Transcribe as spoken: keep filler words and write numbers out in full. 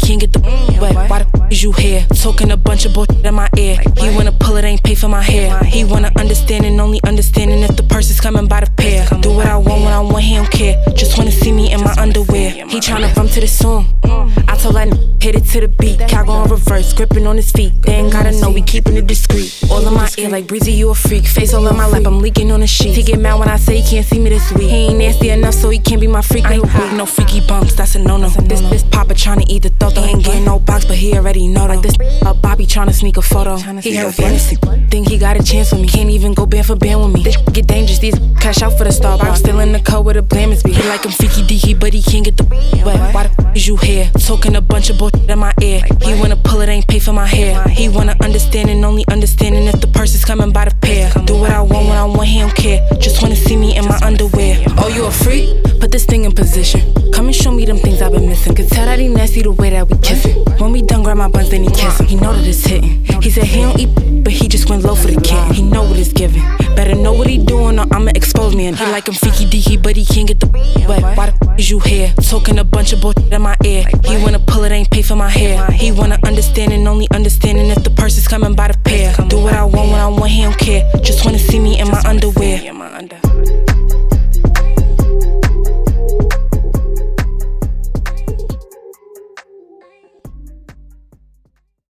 can't get the wet. Why the f is you here? Talking a bunch of bullshit in my ear. He wanna pull it, ain't pay for my hair. He wanna understand and only understanding if the purse is coming by the pair. Do what I want when I want, he don't care. Just wanna see me in my underwear. He tryna bump to the song. I told that n hit it to the beat. Cal go in reverse, gripping on his feet. They ain't gotta know we keeping it discreet. All in my ear like Breezy, you a freak. Face all in my lap, I'm leaking on the sheet. He get mad when I say he can't see me this week. He ain't nasty enough, so he can't be my freak. I ain't weak, no freaky bumps, that's a no-no. This this Papa tryna eat the thought. He ain't getting no box, but he already know. Like this uh, Bobby tryna sneak a photo. He heard fantasy, think he got a chance with me. Can't even go band for band with me. This get dangerous, these cash out for the star. I'm still in the car with a blamers be. He like him freaky deaky, but he can't get the wet. Why the f is you here? Talking a bunch of bullshit in my ear. He wanna pull it, ain't pay for my hair. He wanna understand and only understanding if the purse is coming by the pair. Do what I want when I want, he don't care. Just wanna see me in my underwear. Oh, you a freak? Put this thing in position. Come and show me them things I've been missing. Could tell that he nasty the way that we kissing. When we done grab my buns, then he kiss him. He know that it's hitting. He said he don't eat, but he just went low for the kitten. He know what it's giving. Better know what he doing or I'ma expose me. And he like him freaky deaky, but he can't get the wet. Why the f is you here? Talking a bunch of bullshit in my ear. He wanna pull it, ain't pay for my hair. He wanna understand and only understanding if the purse is coming by the pair. Do what I want when I want, he don't care. Just wanna see me in my underwear.